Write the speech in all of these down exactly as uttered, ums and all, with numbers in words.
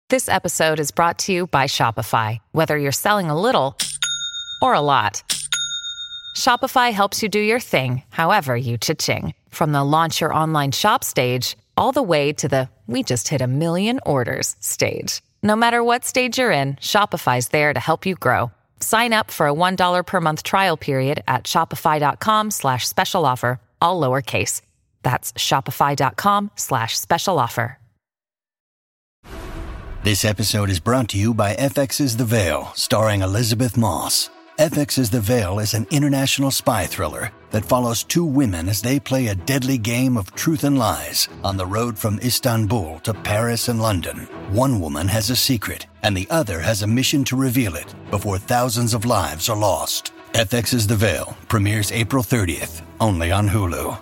This episode is brought to you by Shopify. Whether you're selling a little or a lot, Shopify helps you do your thing, however you cha-ching. From the launch your online shop stage, all the way to the we just hit a million orders stage. No matter what stage you're in, Shopify's there to help you grow. Sign up for a one dollar per month trial period at shopify.com slash special offer, all lowercase. That's shopify.com slash special offer. This episode is brought to you by F X's The Veil, starring Elizabeth Moss. F X's The Veil is an international spy thriller that follows two women as they play a deadly game of truth and lies on the road from Istanbul to Paris and London. One woman has a secret, and the other has a mission to reveal it before thousands of lives are lost. F X's The Veil premieres April thirtieth, only on Hulu.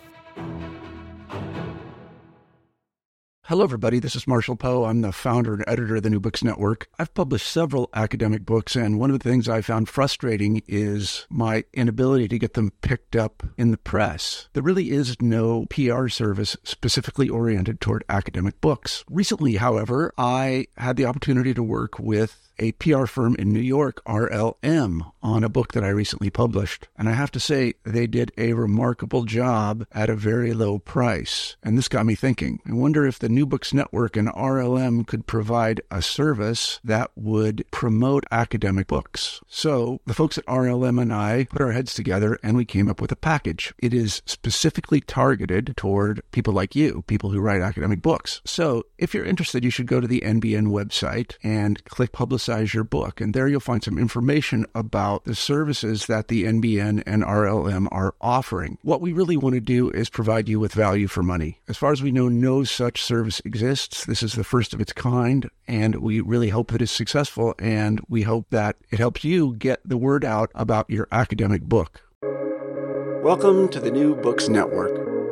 Hello, everybody. This is Marshall Poe. I'm the founder and editor of the New Books Network. I've published several academic books, and one of the things I found frustrating is my inability to get them picked up in the press. There really is no P R service specifically oriented toward academic books. Recently, however, I had the opportunity to work with a P R firm in New York, R L M, on a book that I recently published. And I have to say, they did a remarkable job at a very low price. And this got me thinking. I wonder if the New Books Network and R L M could provide a service that would promote academic books. So the folks at R L M and I put our heads together and we came up with a package. It is specifically targeted toward people like you, people who write academic books. So if you're interested, you should go to the N B N website and click Publicize your book. And there you'll find some information about the services that the N B N and R L M are offering. What we really want to do is provide you with value for money. As far as we know, no such service exists. This is the first of its kind, and we really hope it is successful, and we hope that it helps you get the word out about your academic book. Welcome to the New Books Network.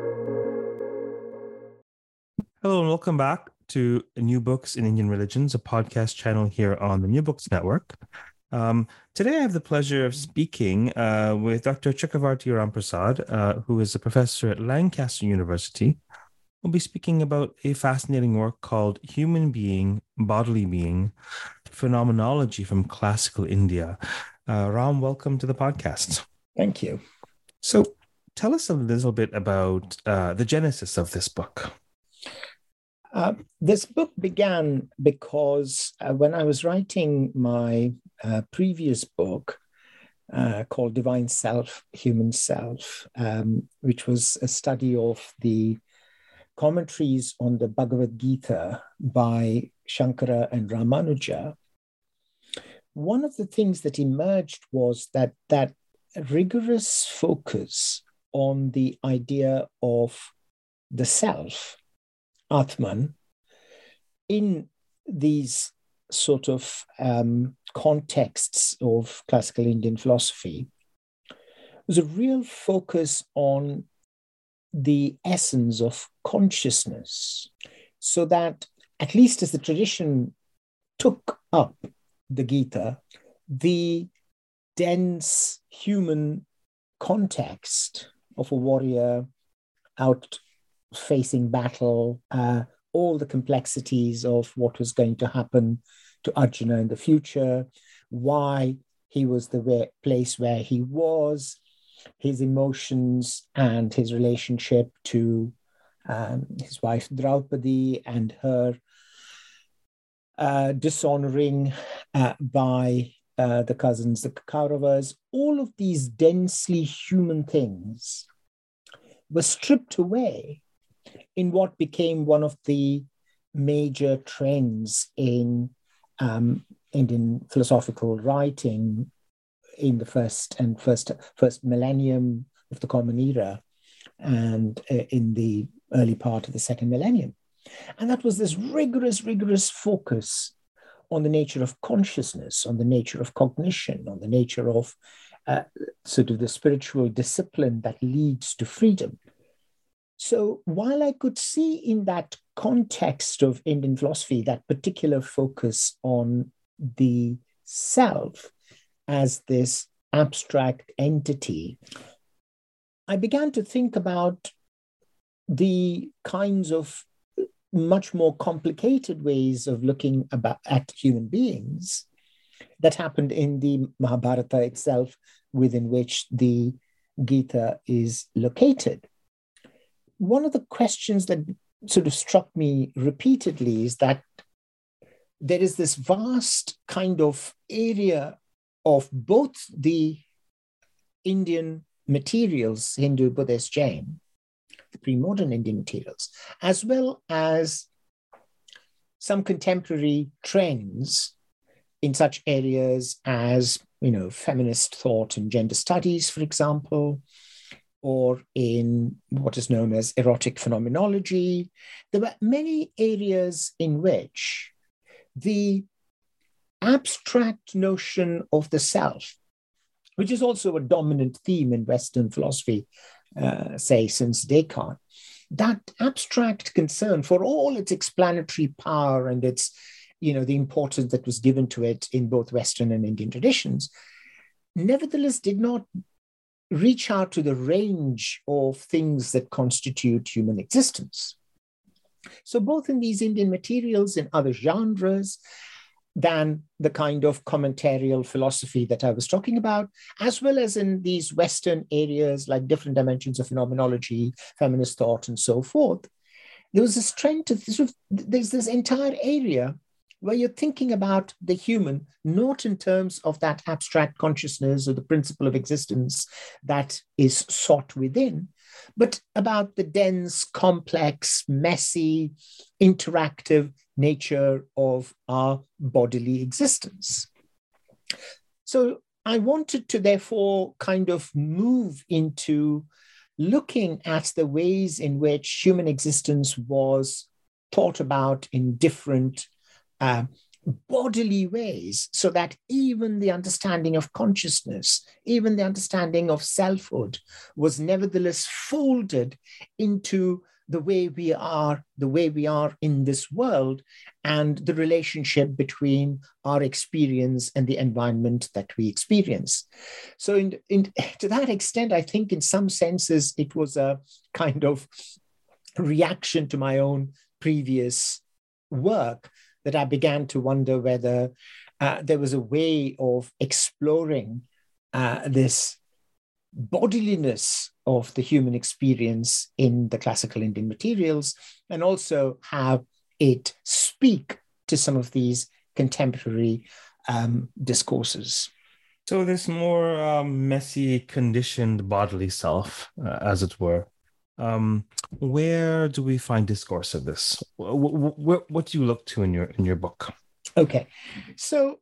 Hello and welcome back to New Books in Indian Religions, a podcast channel here on the New Books Network. Um, today I have the pleasure of speaking uh, with Doctor Chakravarti Ramprasad, uh, who is a professor at Lancaster University. We'll be speaking about a fascinating work called Human Being, Bodily Being, Phenomenology from Classical India. Uh, Ram, welcome to the podcast. Thank you. So tell us a little bit about uh, the genesis of this book. Uh, this book began because uh, when I was writing my uh, previous book uh, called Divine Self, Human Self, um, which was a study of the commentaries on the Bhagavad Gita by Shankara and Ramanuja, one of the things that emerged was that that rigorous focus on the idea of the self, Atman, in these sort of um, contexts of classical Indian philosophy was a real focus on the essence of consciousness, so that, at least as the tradition took up the Gita, the dense human context of a warrior out facing battle, uh, all the complexities of what was going to happen to Arjuna in the future, why he was the way, place where he was, his emotions and his relationship to um, his wife Draupadi and her uh, dishonoring uh, by uh, the cousins, the Kauravas. All of these densely human things were stripped away in what became one of the major trends in um, Indian philosophical writing in the first and first first millennium of the Common Era, and uh, in the early part of the second millennium. And that was this rigorous, rigorous focus on the nature of consciousness, on the nature of cognition, on the nature of uh, sort of the spiritual discipline that leads to freedom. So while I could see in that context of Indian philosophy, that particular focus on the self as this abstract entity, I began to think about the kinds of much more complicated ways of looking about, at human beings that happened in the Mahabharata itself, within which the Gita is located. One of the questions that sort of struck me repeatedly is that there is this vast kind of area of both the Indian materials, Hindu, Buddhist, Jain, the pre-modern Indian materials, as well as some contemporary trends in such areas as, you know, feminist thought and gender studies, for example, or in what is known as erotic phenomenology. There were many areas in which the abstract notion of the self, which is also a dominant theme in Western philosophy, uh, say since Descartes, that abstract concern, for all its explanatory power and its, you know, the importance that was given to it in both Western and Indian traditions, nevertheless did not reach out to the range of things that constitute human existence. So both in these Indian materials and other genres than the kind of commentarial philosophy that I was talking about, as well as in these Western areas like different dimensions of phenomenology, feminist thought, and so forth, there was this trend to sort of, there's this entire area where you're thinking about the human, not in terms of that abstract consciousness or the principle of existence that is sought within, but about the dense, complex, messy, interactive nature of our bodily existence. So I wanted to therefore kind of move into looking at the ways in which human existence was thought about in different Uh, bodily ways, so that even the understanding of consciousness, even the understanding of selfhood was nevertheless folded into the way we are, the way we are in this world, and the relationship between our experience and the environment that we experience. So in, in, to that extent, I think in some senses, it was a kind of reaction to my own previous work that I began to wonder whether uh, there was a way of exploring uh, this bodiliness of the human experience in the classical Indian materials, and also have it speak to some of these contemporary um, discourses. So this more um, messy, conditioned bodily self, uh, as it were, Um, where do we find discourse of this? What, what, what do you look to in your in your book? Okay, so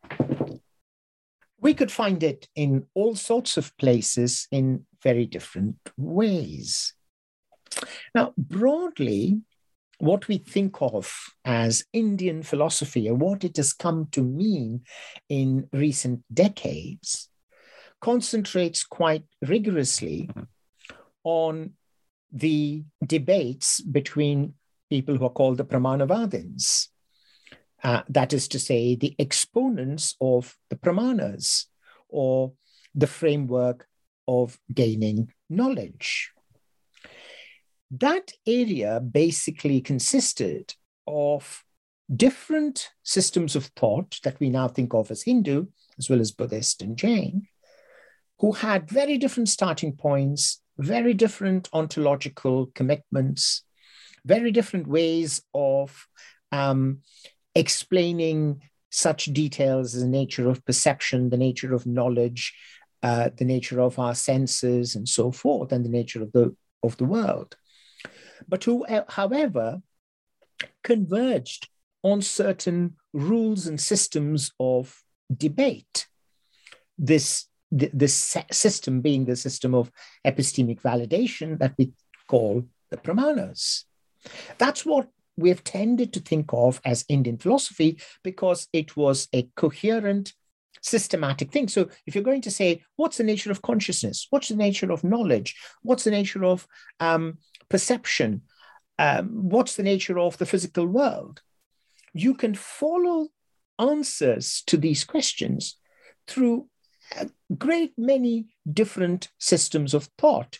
we could find it in all sorts of places in very different ways. Now, broadly, what we think of as Indian philosophy, or what it has come to mean in recent decades, concentrates quite rigorously on the debates between people who are called the Pramanavadins. Uh, that is to say, the exponents of the Pramanas, or the framework of gaining knowledge. That area basically consisted of different systems of thought that we now think of as Hindu, as well as Buddhist and Jain, who had very different starting points, very different ontological commitments, very different ways of um, explaining such details as the nature of perception, the nature of knowledge, uh, the nature of our senses, and so forth, and the nature of the, of the world. But who, however, converged on certain rules and systems of debate. This The, this system being the system of epistemic validation that we call the Pramanas. That's what we have tended to think of as Indian philosophy, because it was a coherent, systematic thing. So if you're going to say, what's the nature of consciousness? What's the nature of knowledge? What's the nature of um, perception? Um, what's the nature of the physical world? You can follow answers to these questions through a great many different systems of thought,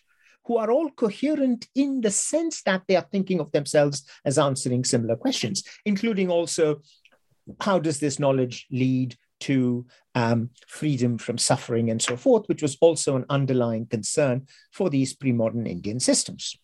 who are all coherent in the sense that they are thinking of themselves as answering similar questions, including also, how does this knowledge lead to um, freedom from suffering and so forth, which was also an underlying concern for these pre-modern Indian systems.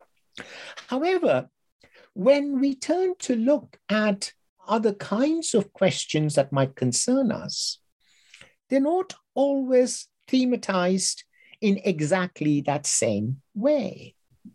However, when we turn to look at other kinds of questions that might concern us, they're not always thematized in exactly that same way.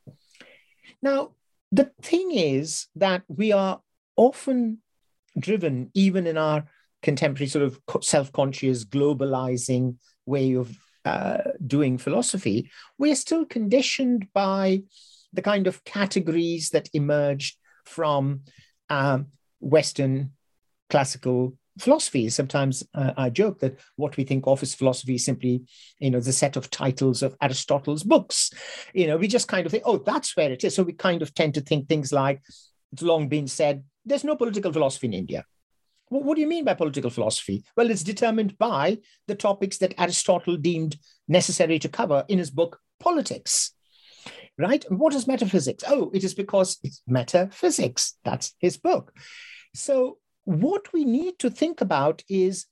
Now, the thing is that we are often driven, even in our contemporary sort of self-conscious, globalizing way of uh, doing philosophy, we're still conditioned by the kind of categories that emerged from um, Western classical philosophy. Sometimes uh, I joke that what we think of as philosophy is simply, you know, the set of titles of Aristotle's books. You know, we just kind of think, oh, that's where it is. So we kind of tend to think things like, it's long been said, there's no political philosophy in India. Well, what do you mean by political philosophy? Well, it's determined by the topics that Aristotle deemed necessary to cover in his book, Politics. Right? And what is metaphysics? Oh, it is because it's metaphysics. That's his book. So what we need to think about is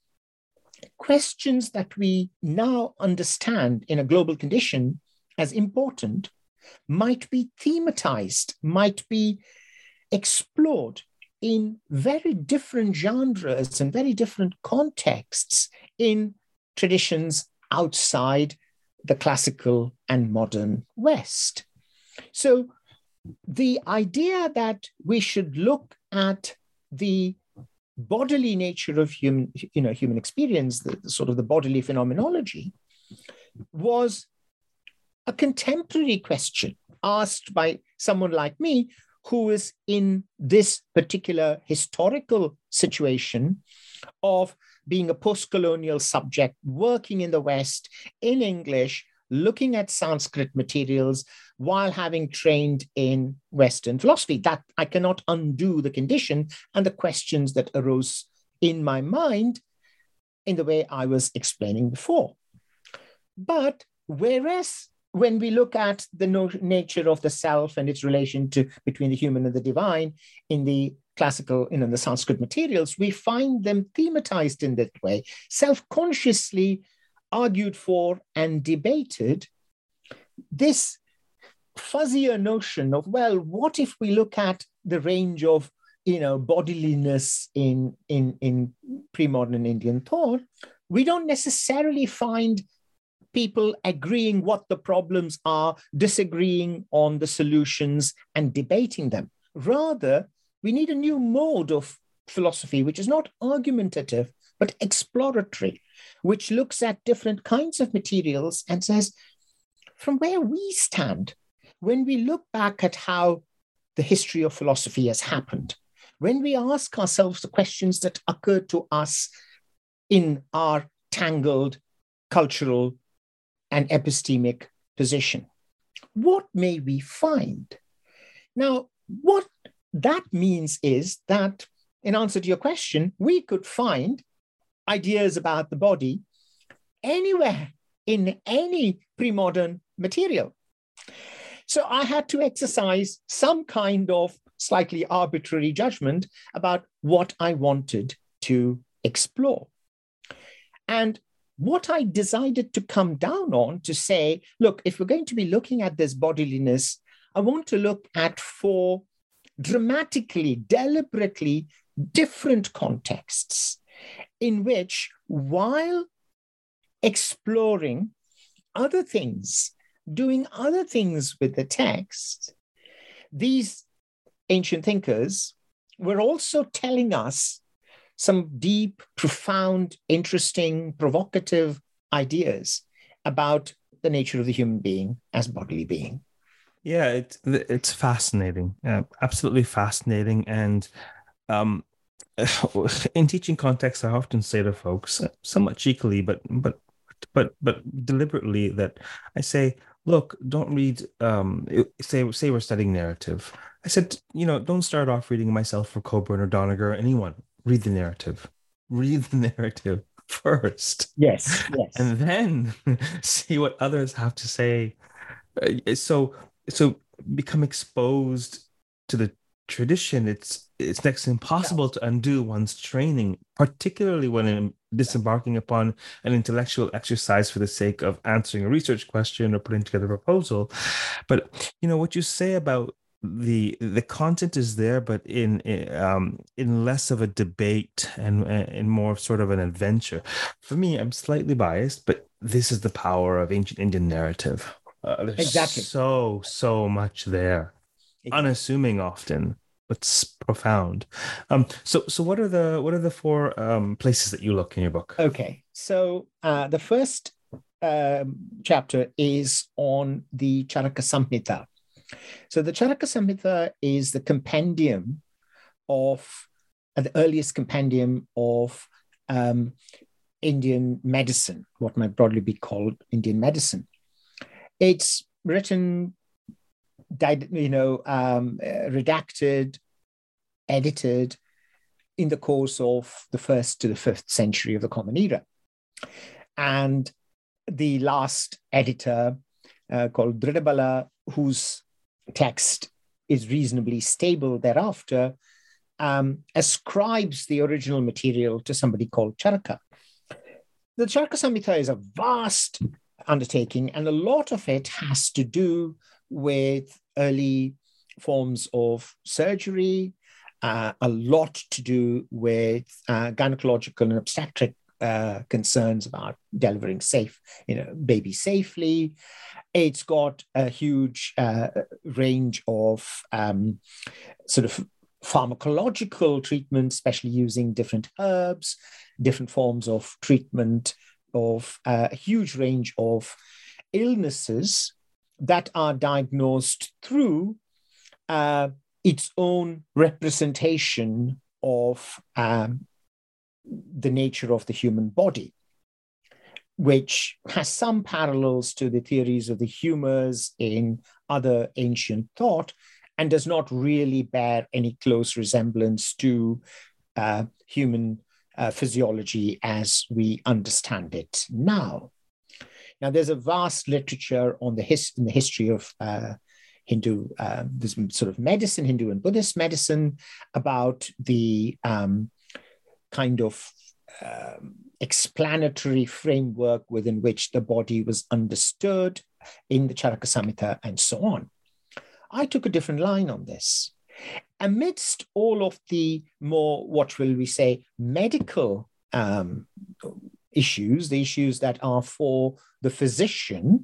questions that we now understand in a global condition as important might be thematized, might be explored in very different genres and very different contexts in traditions outside the classical and modern West. So the idea that we should look at the bodily nature of human, you know, human experience, the, the sort of the bodily phenomenology, was a contemporary question asked by someone like me, who is in this particular historical situation of being a post-colonial subject, working in the West, in English, looking at Sanskrit materials while having trained in Western philosophy. That I cannot undo the condition and the questions that arose in my mind in the way I was explaining before. But whereas when we look at the no- nature of the self and its relation to between the human and the divine in the classical, you know, the Sanskrit materials, we find them thematized in that way, self-consciously argued for and debated. This fuzzier notion of, well, what if we look at the range of, you know, bodiliness in, in, in pre-modern Indian thought, we don't necessarily find people agreeing what the problems are, disagreeing on the solutions and debating them. Rather, we need a new mode of philosophy, which is not argumentative, but exploratory, which looks at different kinds of materials and says, from where we stand, when we look back at how the history of philosophy has happened, when we ask ourselves the questions that occur to us in our tangled cultural and epistemic position, what may we find? Now, what that means is that, in answer to your question, we could find ideas about the body anywhere in any pre-modern material. So I had to exercise some kind of slightly arbitrary judgment about what I wanted to explore. And what I decided to come down on to say, look, if we're going to be looking at this bodiliness, I want to look at four dramatically, deliberately different contexts in which, while exploring other things, doing other things with the text, these ancient thinkers were also telling us some deep, profound, interesting, provocative ideas about the nature of the human being as bodily being. Yeah, it's it's fascinating, uh, absolutely fascinating. And um, in teaching context, I often say to folks, somewhat cheekily, but but but but deliberately, that I say, look, don't read. Um, say say we're studying narrative. I said, you know, don't start off reading Myself or Coburn or Doniger or anyone. Read the narrative. Read the narrative first. Yes, yes. And then see what others have to say uh, so so become exposed to the tradition, it's it's next to impossible to undo one's training, particularly when in disembarking upon an intellectual exercise for the sake of answering a research question or putting together a proposal. But you know what you say about the the content is there, but in in, um, in less of a debate and in more of sort of an adventure. For me, I'm slightly biased, but this is the power of ancient Indian narrative. Uh, there's Exactly. so so much there, Exactly. unassuming often, but s- profound. Um, so so what are the what are the four um, places that you look in your book? Okay, so uh, the first um, chapter is on the Charaka Samhita. So the Charaka Samhita is the compendium of, uh, the earliest compendium of um, Indian medicine, what might broadly be called Indian medicine. It's written, you know, um, redacted, edited in the course of the first to the fifth century of the Common Era. And the last editor, uh, called Dridabala, whose text is reasonably stable thereafter, um, ascribes the original material to somebody called Charaka. The Charaka Samhita is a vast undertaking, and a lot of it has to do with early forms of surgery, uh, a lot to do with uh, gynecological and obstetric uh, concerns about delivering safe, you know, baby safely. It's got a huge uh, range of um, sort of pharmacological treatment, especially using different herbs, different forms of treatment of uh, a huge range of illnesses that are diagnosed through uh, its own representation of um, the nature of the human body, which has some parallels to the theories of the humors in other ancient thought, and does not really bear any close resemblance to uh, human uh, physiology as we understand it now. Now, there's a vast literature on the his- in the history of uh, Hindu, uh, this sort of medicine, Hindu and Buddhist medicine, about the um, kind of um, explanatory framework within which the body was understood in the Charaka Samhita and so on. I took a different line on this. Amidst all of the more, what will we say, medical um, issues, the issues that are for the physician,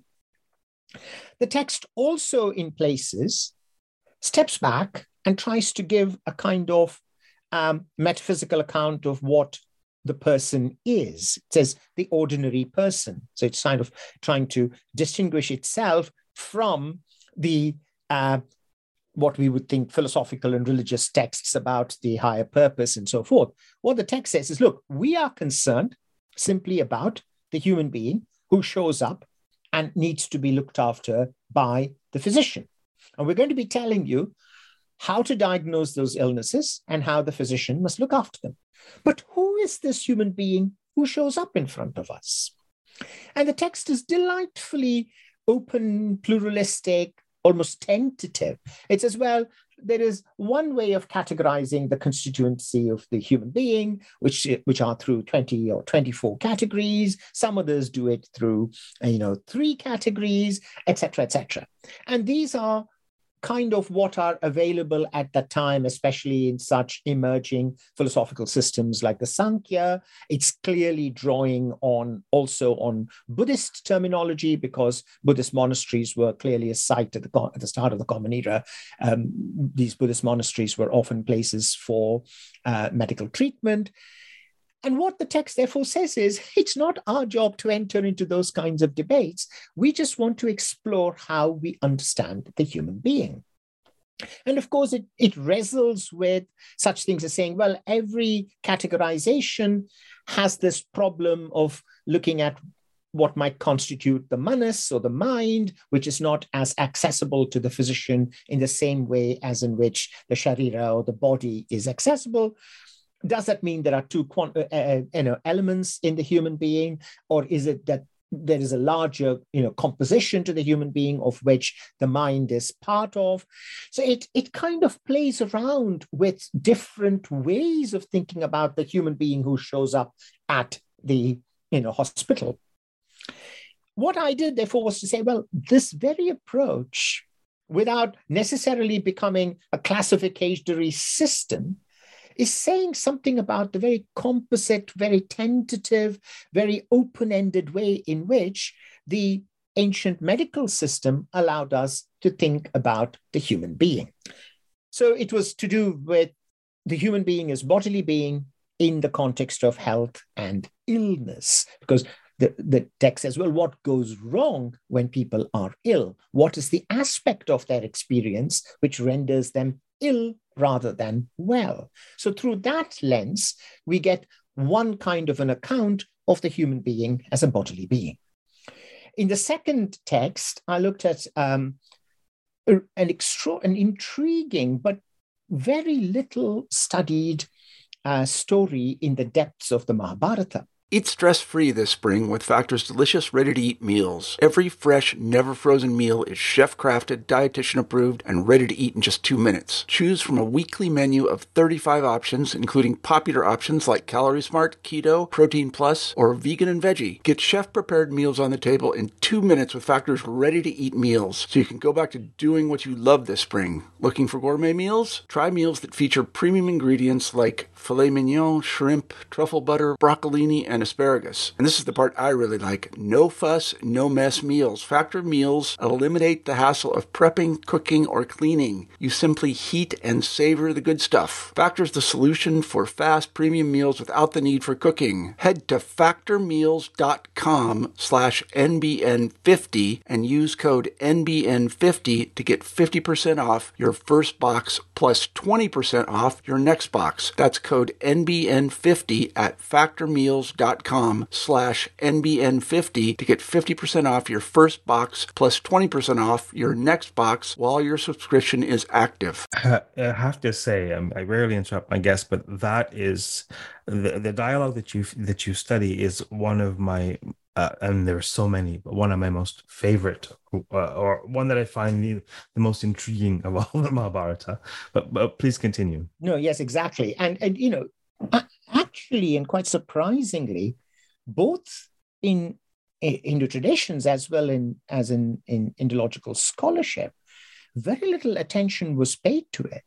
the text also in places steps back and tries to give a kind of um, metaphysical account of what the person is. It says the ordinary person. So it's kind of trying to distinguish itself from the uh, what we would think philosophical and religious texts about the higher purpose and so forth. What the text says is, look, we are concerned simply about the human being who shows up and needs to be looked after by the physician. And we're going to be telling you how to diagnose those illnesses and how the physician must look after them. But who is this human being who shows up in front of us? And the text is delightfully open, pluralistic, almost tentative. It says, well, there is one way of categorizing the constituency of the human being, which, which are through twenty or twenty-four categories. Some others do it through, you know, three categories, et cetera, et cetera. And these are kind of what are available at that time, especially in such emerging philosophical systems like the Sankhya. It's clearly drawing on also on Buddhist terminology, because Buddhist monasteries were clearly a site at the, at the start of the Common Era. Um, these Buddhist monasteries were often places for uh, medical treatment. And what the text therefore says is, it's not our job to enter into those kinds of debates. We just want to explore how we understand the human being. And of course, it, it wrestles with such things as saying, well, every categorization has this problem of looking at what might constitute the manas or the mind, which is not as accessible to the physician in the same way as in which the sharira or the body is accessible. Does that mean there are two uh, uh, you know, elements in the human being, or is it that there is a larger, you know, composition to the human being of which the mind is part of. So it, it kind of plays around with different ways of thinking about the human being who shows up at the, you know, hospital. What I did, therefore, was to say, well, this very approach, without necessarily becoming a classificatory system, is saying something about the very composite, very tentative, very open-ended way in which the ancient medical system allowed us to think about the human being. So it was to do with the human being as bodily being in the context of health and illness, because the, the text says, well, what goes wrong when people are ill? What is the aspect of their experience which renders them ill rather than well? So through that lens, we get one kind of an account of the human being as a bodily being. In the second text, I looked at um, an, extra, an intriguing but very little studied uh, story in the depths of the Mahabharata. Eat stress-free this spring with Factor's delicious, ready-to-eat meals. Every fresh, never-frozen meal is chef-crafted, dietitian-approved, and ready to eat in just two minutes. Choose from a weekly menu of thirty-five options, including popular options like Calorie Smart, Keto, Protein Plus, or Vegan and Veggie. Get chef-prepared meals on the table in two minutes with Factor's ready-to-eat meals, so you can go back to doing what you love this spring. Looking for gourmet meals? Try meals that feature premium ingredients like filet mignon, shrimp, truffle butter, broccolini, and asparagus. And this is the part I really like. No fuss, no mess meals. Factor meals eliminate the hassle of prepping, cooking, or cleaning. You simply heat and savor the good stuff. Factor's the solution for fast premium meals without the need for cooking. Head to factormeals.com slash NBN50 and use code N B N fifty to get fifty percent off your first box plus twenty percent off your next box. That's code N B N fifty at factormeals.com slash N B N fifty to get fifty percent off your first box plus twenty percent off your next box while your subscription is active. I have to say, um, I rarely interrupt my guests, but that is the, the dialogue that you that you study is one of my uh, and there are so many, but one of my most favorite, uh, or one that I find the, the most intriguing of all the Mahabharata. But, but please continue. No, yes, exactly. And, and you know, actually, and quite surprisingly, both in Hindu traditions as well in, as in, in Indological scholarship, very little attention was paid to it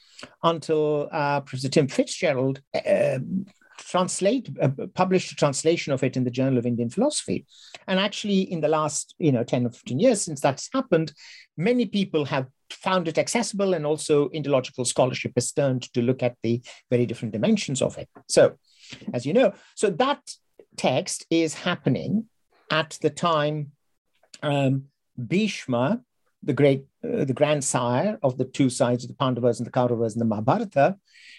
until uh, Professor Tim Fitzgerald uh, translate, uh, published a translation of it in the Journal of Indian Philosophy. And actually, in the last you know, ten or fifteen years since that's happened, many people have found it accessible, and also Indological scholarship has turned to look at the very different dimensions of it. So, as you know, so that text is happening at the time um, Bhishma, the great, uh, the grandsire of the two sides of the Pandavas and the Kauravas and the Mahabharata,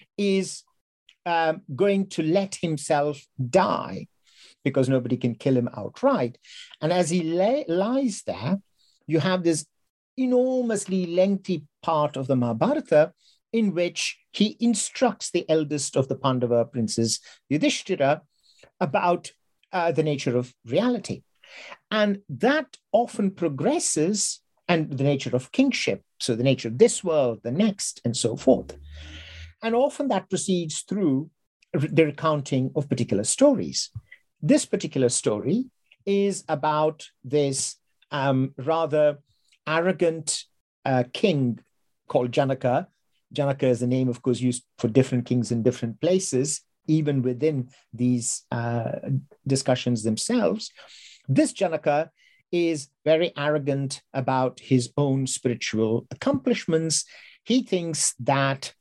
is um, going to let himself die because nobody can kill him outright. And as he lay, lies there, you have this enormously lengthy part of the Mahabharata in which he instructs the eldest of the Pandava princes, Yudhishthira, about uh, the nature of reality. And that often progresses, and the nature of kingship, so the nature of this world, the next, and so forth. And often that proceeds through the recounting of particular stories. This particular story is about this um, rather arrogant uh, king called Janaka. Janaka is a name, of course, used for different kings in different places, even within these uh, discussions themselves. This Janaka is very arrogant about his own spiritual accomplishments. He thinks that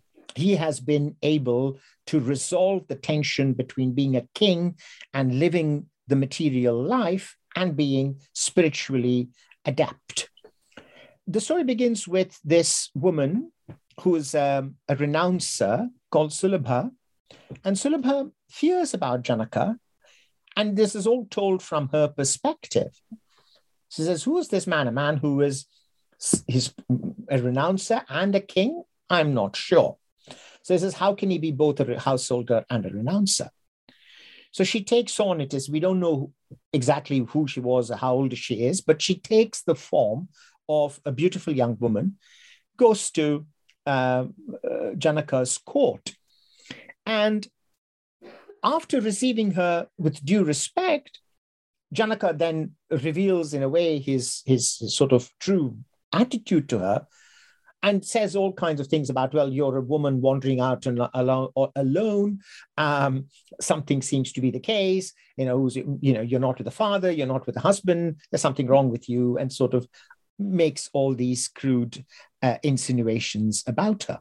he has been able to resolve the tension between being a king and living the material life and being spiritually adept. The story begins with this woman who is um, a renouncer called Sulabha. And Sulabha hears about Janaka, and this is all told from her perspective. She says, who is this man? A man who is he's a renouncer and a king? I'm not sure. So he says, how can he be both a householder and a renouncer? So she takes on it as, we don't know exactly who she was or how old she is, but she takes the form of a beautiful young woman, goes to uh, uh, Janaka's court. And after receiving her with due respect, Janaka then reveals in a way his, his, his sort of true attitude to her, and says all kinds of things about, well, you're a woman wandering out and alone, alone. Um, something seems to be the case. You know, who's, you know, you're not with the father, you're not with the husband. There's something wrong with you, and sort of makes all these crude uh, insinuations about her.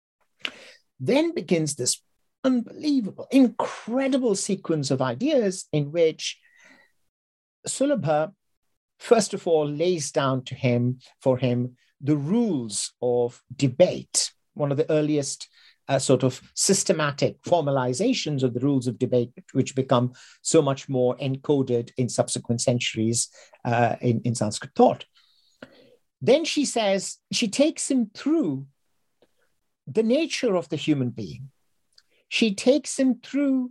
Then begins this unbelievable, incredible sequence of ideas in which Sulabha, first of all, lays down to him, for him, the rules of debate, one of the earliest uh, sort of systematic formalizations of the rules of debate, which become so much more encoded in subsequent centuries uh, in, in Sanskrit thought. Then she says, she takes him through the nature of the human being. She takes him through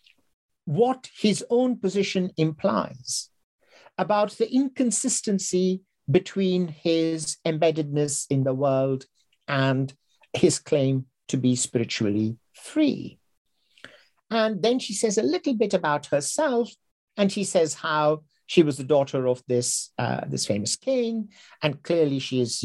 what his own position implies about the inconsistency between his embeddedness in the world and his claim to be spiritually free. And then she says a little bit about herself, and she says how she was the daughter of this, uh, this famous king, and clearly she is,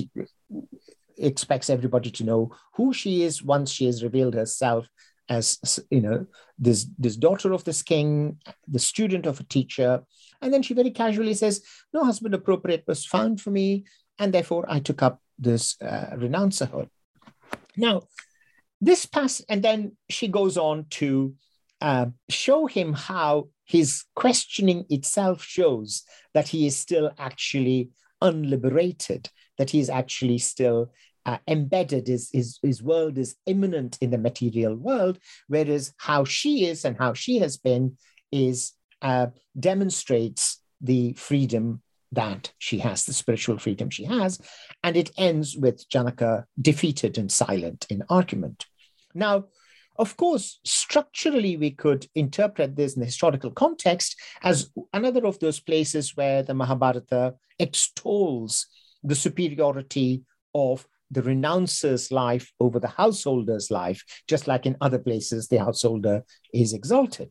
expects everybody to know who she is once she has revealed herself as, you know, this, this daughter of this king, the student of a teacher. And then she very casually says, no husband appropriate was found for me, and therefore I took up this uh, renouncerhood. Now, this pass, and then she goes on to uh, show him how his questioning itself shows that he is still actually unliberated, that he is actually still uh, embedded, his, his, his world is immanent in the material world, whereas how she is and how she has been is Uh, demonstrates the freedom that she has, the spiritual freedom she has, and it ends with Janaka defeated and silent in argument. Now, of course, structurally, we could interpret this in the historical context as another of those places where the Mahabharata extols the superiority of the renouncer's life over the householder's life, just like in other places, the householder is exalted.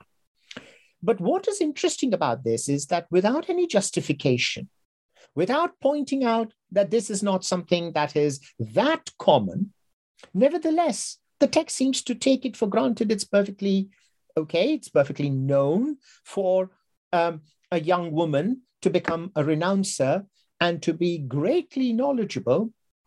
But what is interesting about this is that without any justification, without pointing out that this is not something that is that common, nevertheless, the text seems to take it for granted. It's perfectly okay. It's perfectly known for um, a young woman to become a renouncer and to be greatly knowledgeable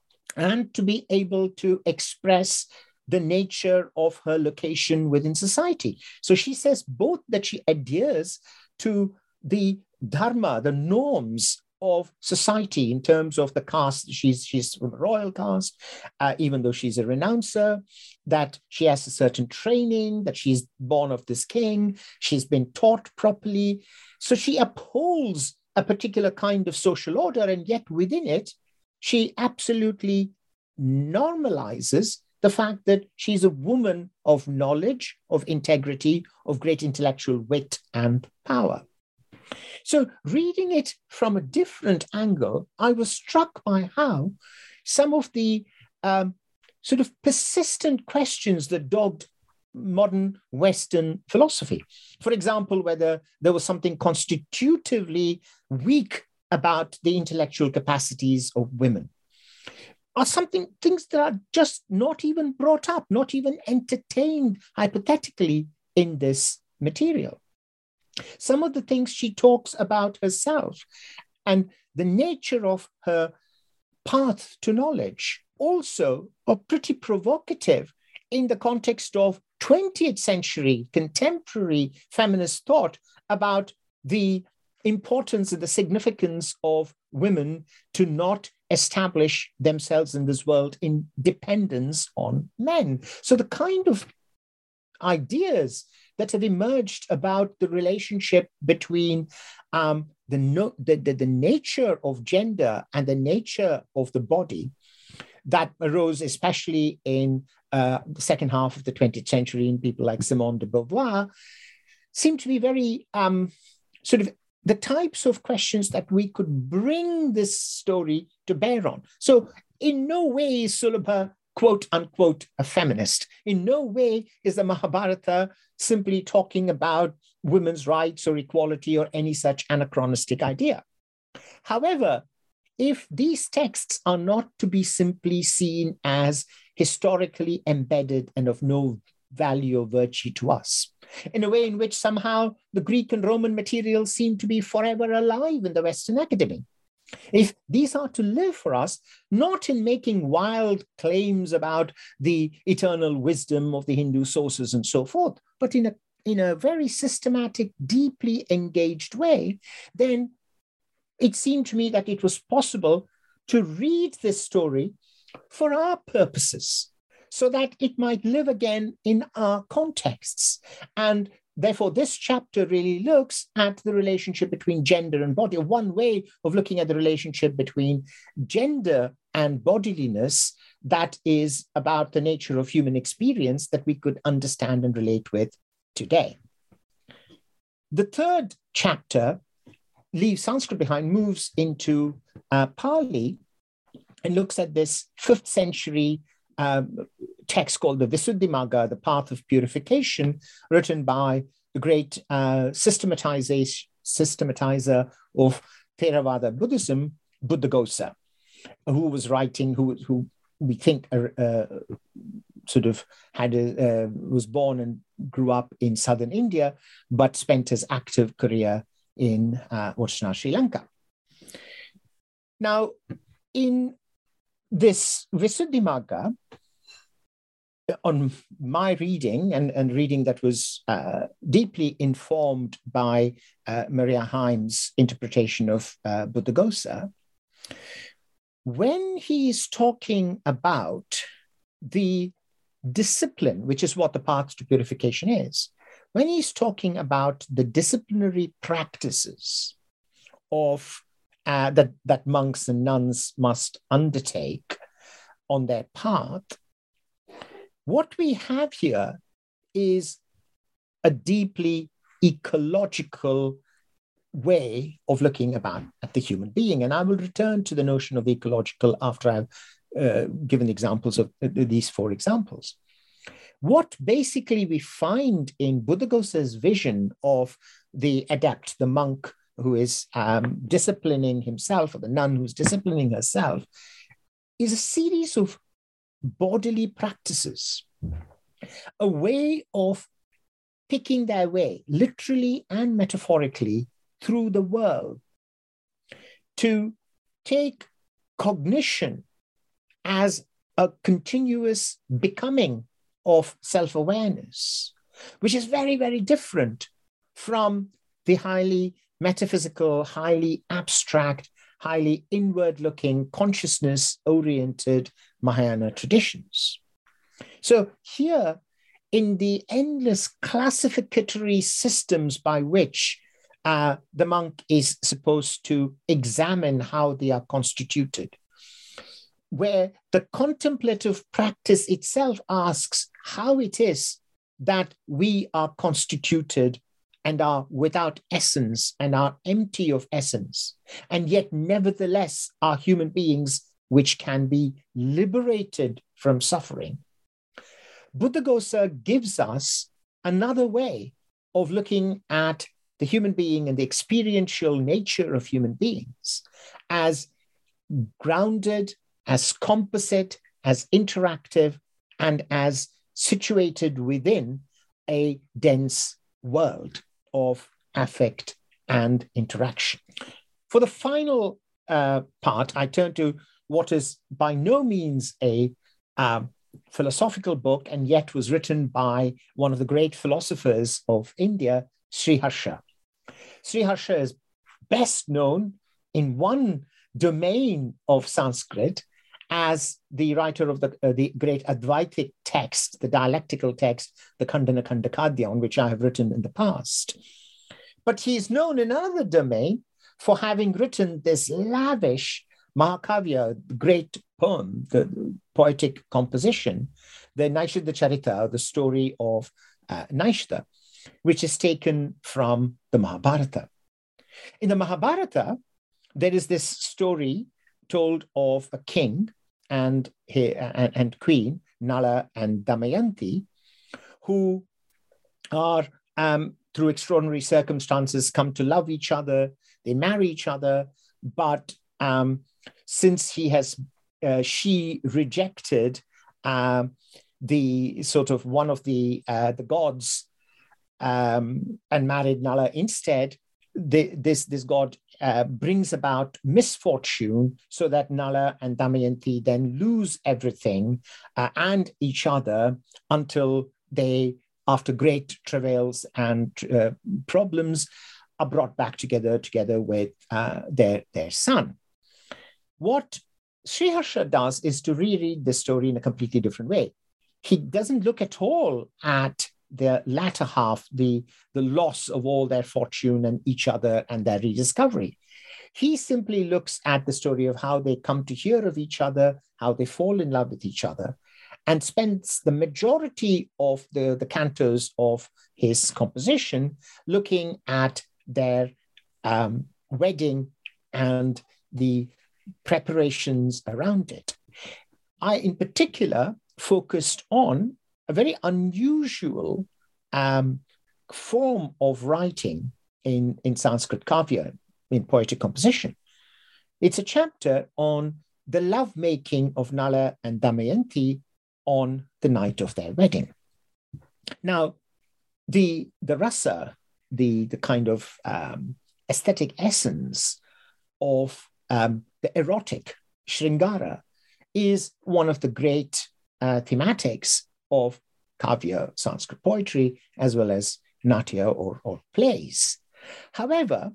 and to be able to express the nature of her location within society. So she says both that she adheres to the dharma, the norms of society in terms of the caste. She's, she's from a royal caste, uh, even though she's a renouncer, that she has a certain training, that she's born of this king, she's been taught properly. So she upholds a particular kind of social order, and yet within it, she absolutely normalizes the fact that she's a woman of knowledge, of integrity, of great intellectual wit and power. So reading it from a different angle, I was struck by how some of the um, sort of persistent questions that dogged modern Western philosophy, for example, whether there was something constitutively weak about the intellectual capacities of women, are something, things that are just not even brought up, not even entertained hypothetically in this material. Some of the things she talks about herself and the nature of her path to knowledge also are pretty provocative in the context of twentieth century contemporary feminist thought about the importance and the significance of women to not establish themselves in this world in dependence on men. So the kind of ideas that have emerged about the relationship between um, the, no, the, the, the nature of gender and the nature of the body that arose especially in uh, the second half of the twentieth century in people like Simone de Beauvoir seem to be very um, sort of the types of questions that we could bring this story to bear on. So in no way is Sulabha, quote unquote, a feminist. In no way is the Mahabharata simply talking about women's rights or equality or any such anachronistic idea. However, if these texts are not to be simply seen as historically embedded and of no value or virtue to us, in a way in which somehow the Greek and Roman materials seem to be forever alive in the Western academy, if these are to live for us, not in making wild claims about the eternal wisdom of the Hindu sources and so forth, but in a, in a very systematic, deeply engaged way, then it seemed to me that it was possible to read this story for our purposes, so that it might live again in our contexts. And therefore, this chapter really looks at the relationship between gender and body. One way of looking at the relationship between gender and bodiliness that is about the nature of human experience that we could understand and relate with today. The third chapter leaves Sanskrit behind, moves into uh, Pali, and looks at this fifth century um, text called the Visuddhimagga, the Path of Purification, written by the great uh, systematizer, systematizer of Theravada Buddhism, Buddhaghosa, who was writing, who, who we think uh, uh, sort of had a, uh, was born and grew up in southern India, but spent his active career in uh, what's now Sri Lanka. Now, in this Visuddhimagga, on my reading and, and reading that was uh, deeply informed by uh, Maria Heim's interpretation of uh, Buddhaghosa, when he is talking about the discipline, which is what the path to purification is, when he's talking about the disciplinary practices of uh, that, that monks and nuns must undertake on their path, what we have here is a deeply ecological way of looking about at the human being. And I will return to the notion of ecological after I've uh, given examples of uh, these four examples. What basically we find in Buddhaghosa's vision of the adept, the monk who is um, disciplining himself, or the nun who's disciplining herself, is a series of bodily practices, a way of picking their way, literally and metaphorically, through the world, to take cognition as a continuous becoming of self-awareness, which is very, very different from the highly metaphysical, highly abstract, highly inward-looking, consciousness-oriented Mahayana traditions. So here, in the endless classificatory systems by which uh, the monk is supposed to examine how they are constituted, where the contemplative practice itself asks how it is that we are constituted and are without essence and are empty of essence, and yet nevertheless are human beings which can be liberated from suffering. Buddhaghosa gives us another way of looking at the human being and the experiential nature of human beings as grounded, as composite, as interactive, and as situated within a dense world of affect and interaction. For the final uh, part, I turn to what is by no means a um, philosophical book, and yet was written by one of the great philosophers of India, Sriharsha. Sriharsha is best known in one domain of Sanskrit as the writer of the, uh, the great Advaitic text, the dialectical text, the Khandana Khandakadya, on which I have written in the past. But he is known in another domain for having written this lavish Mahakavya, the great poem, the poetic composition, the Naishadha Charita, the story of uh, Naishadha. which is taken from the Mahabharata. In the Mahabharata, there is this story told of a king and, and, and queen, Nala and Damayanti, who are, um, through extraordinary circumstances, come to love each other. They marry each other, but um, since he has, uh, she rejected uh, the sort of one of the uh, the gods um, and married Nala instead, the, this this god uh, brings about misfortune, so that Nala and Damayanti then lose everything uh, and each other until they, after great travails and uh, problems, are brought back together together with uh, their, their son. What Sriharsha does is to reread the story in a completely different way. He doesn't look at all at the latter half, the, the loss of all their fortune and each other and their rediscovery. He simply looks at the story of how they come to hear of each other, how they fall in love with each other, and spends the majority of the, the cantos of his composition looking at their um, wedding and the preparations around it. I, in particular, focused on a very unusual um, form of writing in, in Sanskrit kavya, in poetic composition. It's a chapter on the lovemaking of Nala and Damayanti on the night of their wedding. Now, the, the rasa, the, the kind of um, aesthetic essence of um, the erotic, Shringara, is one of the great uh, thematics of kavya, Sanskrit poetry, as well as natya or, or plays. However,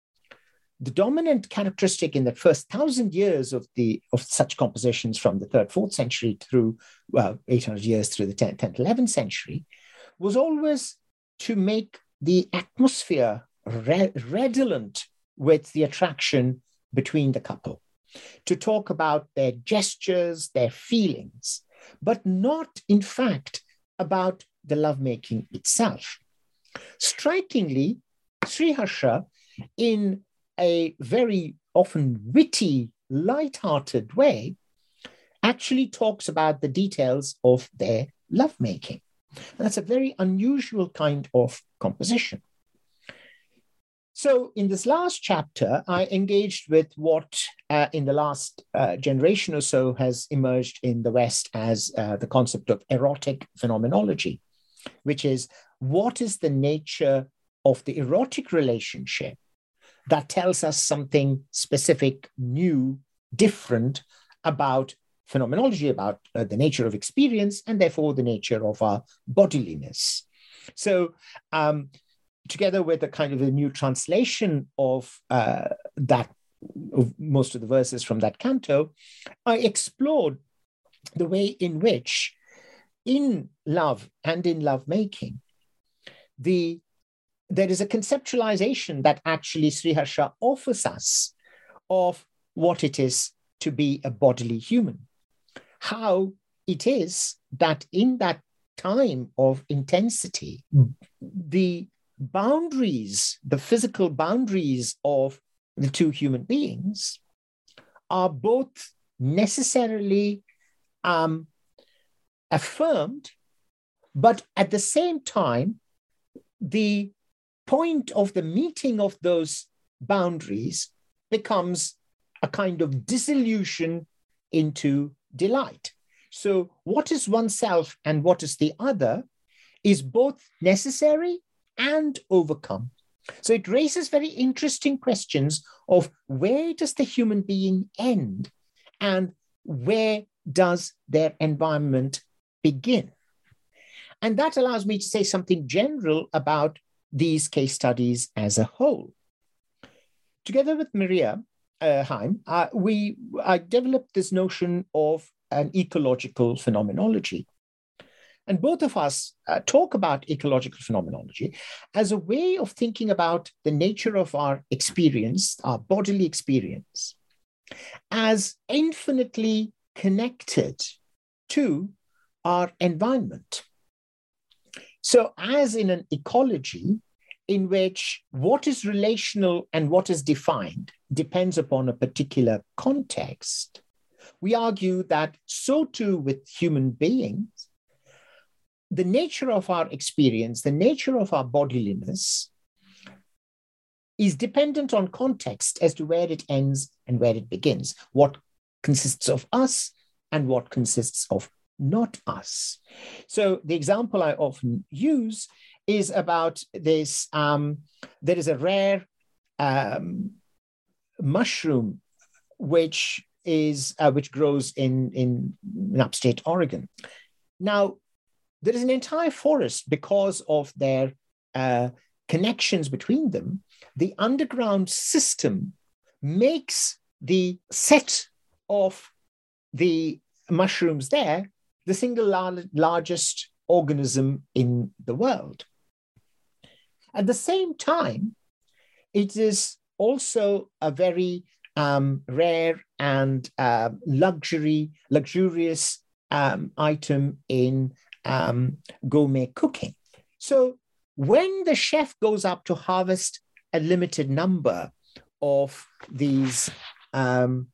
the dominant characteristic in the first thousand years of the of such compositions from the third, fourth century through, well, eight hundred years through the tenth, eleventh century, was always to make the atmosphere re- redolent with the attraction between the couple, to talk about their gestures, their feelings, but not, in fact, about the lovemaking itself. Strikingly, Sriharsha, in a very often witty, light-hearted way, actually talks about the details of their lovemaking. That's a very unusual kind of composition. So in this last chapter, I engaged with what uh, in the last uh, generation or so has emerged in the West as uh, the concept of erotic phenomenology, which is what is the nature of the erotic relationship that tells us something specific, new, different about phenomenology, about uh, the nature of experience, and therefore the nature of our bodiliness. So um, together with a kind of a new translation of uh, that, of most of the verses from that canto, I explored the way in which in love and in lovemaking, the there is a conceptualization that actually Sriharsha offers us of what it is to be a bodily human. How it is that in that time of intensity, the boundaries, the physical boundaries of the two human beings are both necessarily um, affirmed, but at the same time, the point of the meeting of those boundaries becomes a kind of dissolution into delight. So what is oneself and what is the other is both necessary and overcome. So it raises very interesting questions of where does the human being end and where does their environment begin? And that allows me to say something general about these case studies as a whole. Together with Maria uh, Heim, uh, we I developed this notion of an ecological phenomenology. And both of us uh, talk about ecological phenomenology as a way of thinking about the nature of our experience, our bodily experience, as infinitely connected to our environment. So as in an ecology in which what is relational and what is defined depends upon a particular context, we argue that so too with human beings, the nature of our experience, the nature of our bodiliness is dependent on context as to where it ends and where it begins, what consists of us and what consists of not us. So the example I often use is about this. Um, there is a rare um, mushroom which is uh, which grows in, in, in upstate Oregon. Now, there is an entire forest because of their uh, connections between them. The underground system makes the set of the mushrooms there the single lar- largest organism in the world. At the same time, it is also a very um, rare and uh, luxury, luxurious um, item in um, gourmet cooking. So when the chef goes up to harvest a limited number of these um,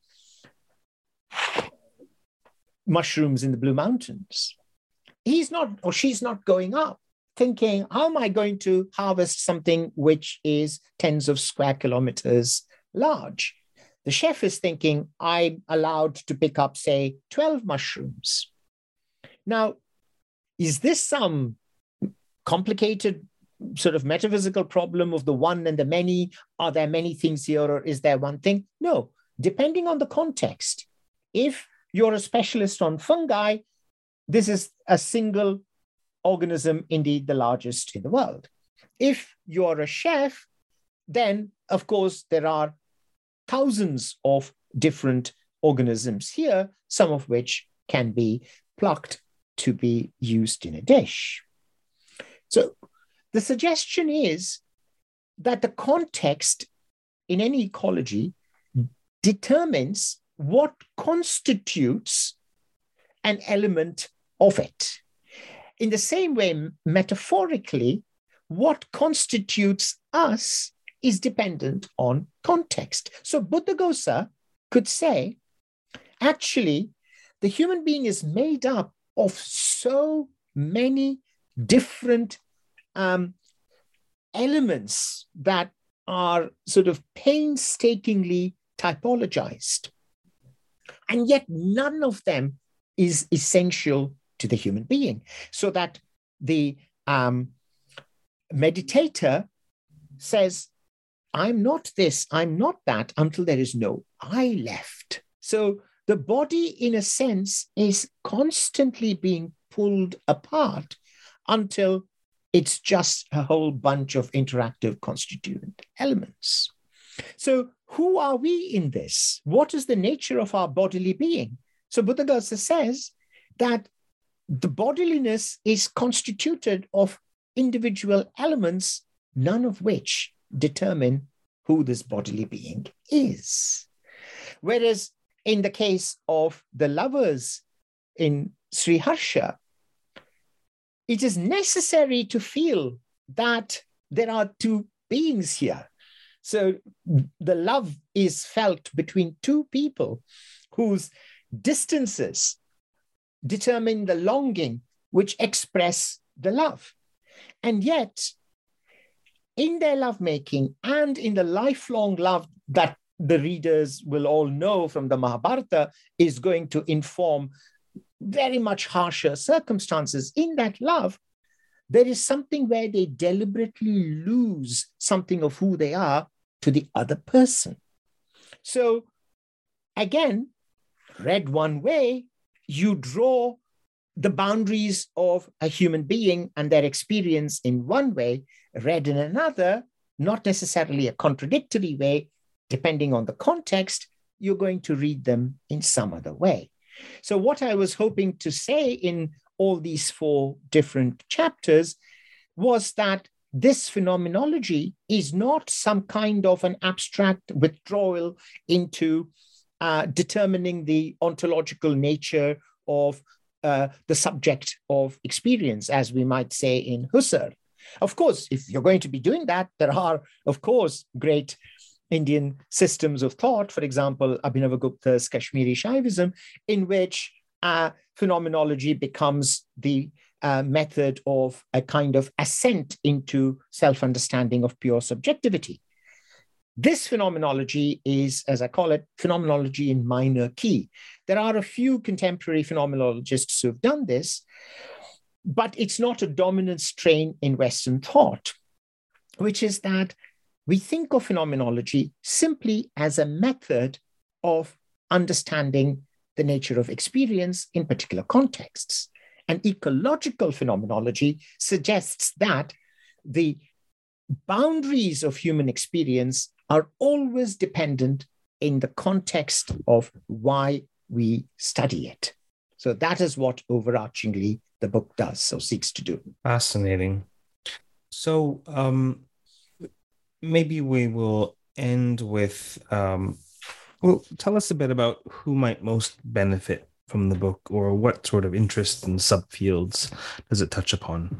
mushrooms in the Blue Mountains, he's not, or she's not going up thinking, how am I going to harvest something which is tens of square kilometers large? The chef is thinking, I'm allowed to pick up, say, twelve mushrooms. Now, is this some complicated sort of metaphysical problem of the one and the many? Are there many things here, or is there one thing? No, depending on the context. If you're a specialist on fungi, this is a single organism, indeed the largest in the world. If you're a chef, then, of course, there are thousands of different organisms here, some of which can be plucked to be used in a dish. So the suggestion is that the context in any ecology determines what constitutes an element of it. In the same way, metaphorically, what constitutes us is dependent on context. So Buddhaghosa could say, actually, the human being is made up of so many different um, elements that are sort of painstakingly typologized. And yet none of them is essential to the human being. So that the um, meditator says, I'm not this, I'm not that, until there is no I left. So the body, in a sense, is constantly being pulled apart until it's just a whole bunch of interactive constituent elements. So who are we in this? What is the nature of our bodily being? So Buddhaghosa says that the bodiliness is constituted of individual elements, none of which determine who this bodily being is. Whereas in the case of the lovers in Sri Harsha, it is necessary to feel that there are two beings here. So the love is felt between two people whose distances determine the longing which express the love. And yet, in their lovemaking and in the lifelong love that the readers will all know from the Mahabharata is going to inform very much harsher circumstances, in that love, there is something where they deliberately lose something of who they are to the other person. So again, read one way, you draw the boundaries of a human being and their experience in one way, read in another, not necessarily a contradictory way, depending on the context, you're going to read them in some other way. So what I was hoping to say in all these four different chapters was that this phenomenology is not some kind of an abstract withdrawal into uh, determining the ontological nature of uh, the subject of experience, as we might say in Husserl. Of course, if you're going to be doing that, there are, of course, great Indian systems of thought, for example, Abhinavagupta's Kashmiri Shaivism, in which uh, phenomenology becomes the uh, method of a kind of ascent into self-understanding of pure subjectivity. This phenomenology is, as I call it, phenomenology in minor key. There are a few contemporary phenomenologists who have done this, but it's not a dominant strain in Western thought, which is that we think of phenomenology simply as a method of understanding the nature of experience in particular contexts. And ecological phenomenology suggests that the boundaries of human experience are always dependent in the context of why we study it. So that is what overarchingly the book does, so seeks to do. Fascinating. So um, maybe we will end with, um, well, tell us a bit about who might most benefit from the book, or what sort of interests and subfields does it touch upon?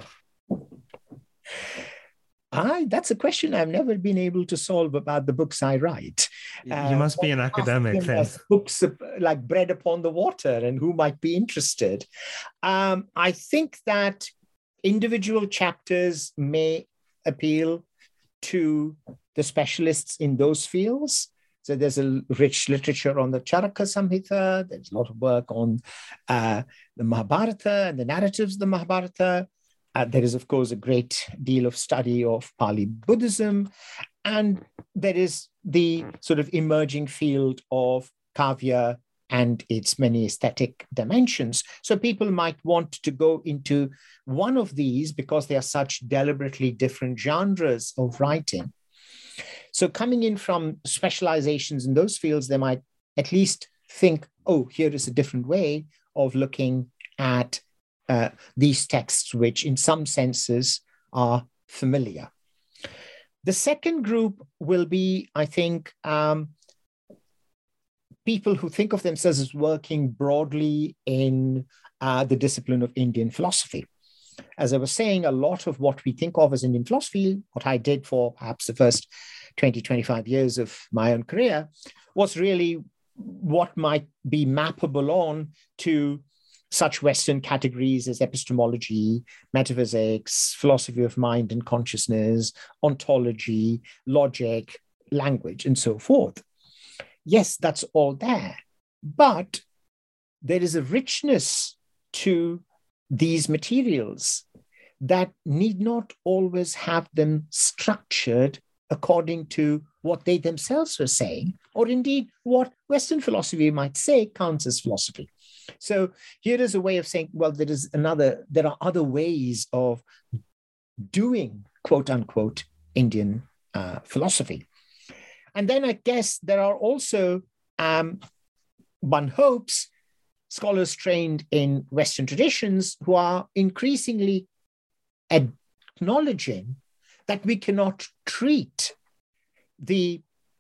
I, that's a question I've never been able to solve about the books I write. You uh, must be an academic then. Books like bread upon the water and who might be interested. Um, I think that individual chapters may appeal to the specialists in those fields. So there's a rich literature on the Charaka Samhita. There's a lot of work on uh, the Mahabharata and the narratives of the Mahabharata. Uh, there is, of course, a great deal of study of Pali Buddhism. And there is the sort of emerging field of Kavya and its many aesthetic dimensions. So people might want to go into one of these because they are such deliberately different genres of writing. So coming in from specializations in those fields, they might at least think, oh, here is a different way of looking at uh, these texts, which in some senses are familiar. The second group will be, I think, um, people who think of themselves as working broadly in uh, the discipline of Indian philosophy. As I was saying, a lot of what we think of as Indian philosophy, what I did for perhaps the first twenty, twenty-five years of my own career, was really what might be mappable on to such Western categories as epistemology, metaphysics, philosophy of mind and consciousness, ontology, logic, language, and so forth. Yes, that's all there, but there is a richness to these materials that need not always have them structured according to what they themselves were saying, or indeed what Western philosophy might say counts as philosophy. So here is a way of saying, well, there is another, there are other ways of doing, quote unquote, Indian uh, philosophy. And then I guess there are also, um, one hopes, scholars trained in Western traditions who are increasingly acknowledging that we cannot treat the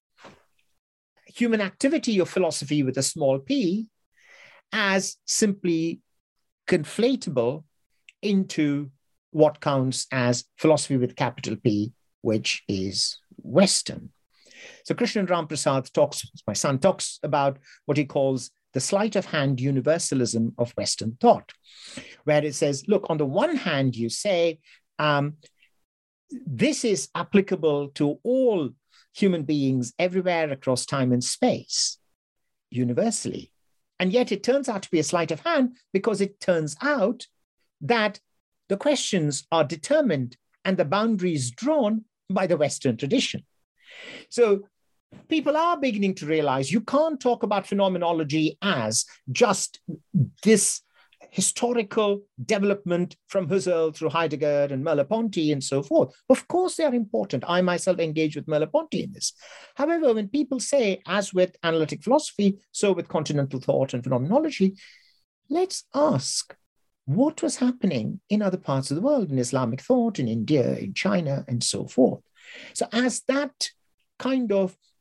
human activity of philosophy with a small p as simply conflatable into what counts as philosophy with capital P, which is Western. So Krishnan Ramprasad talks, my son talks about what he calls the sleight of hand universalism of Western thought, where it says, look, on the one hand, you say, um, this is applicable to all human beings everywhere across time and space, universally. And yet it turns out to be a sleight of hand because it turns out that the questions are determined and the boundaries drawn by the Western tradition. So people are beginning to realize you can't talk about phenomenology as just this historical development from Husserl through Heidegger and Merleau-Ponty and so forth. Of course, they are important. I myself engage with Merleau-Ponty in this. However, when people say, as with analytic philosophy, so with continental thought and phenomenology, let's ask what was happening in other parts of the world, in Islamic thought, in India, in China, and so forth. So as that kind of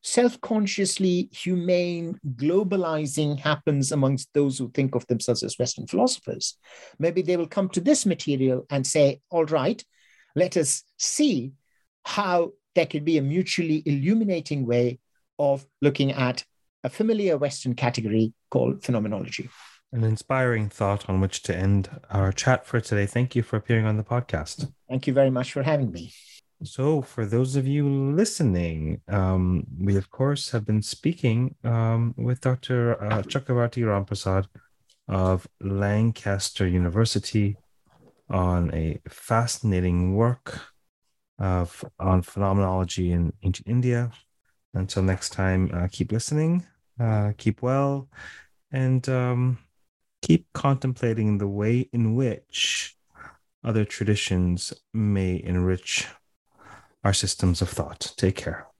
self-consciously humane globalizing happens amongst those who think of themselves as Western philosophers. Maybe they will come to this material and say, all right, let us see how there could be a mutually illuminating way of looking at a familiar Western category called phenomenology. An inspiring thought on which to end our chat for today. Thank you for appearing on the podcast. Thank you very much for having me. So for those of you listening, um, we, of course, have been speaking um, with Doctor Uh, Chakravarti Ramprasad of Lancaster University on a fascinating work of on phenomenology in ancient India. Until next time, uh, keep listening, uh, keep well, and um, keep contemplating the way in which other traditions may enrich our systems of thought. Take care.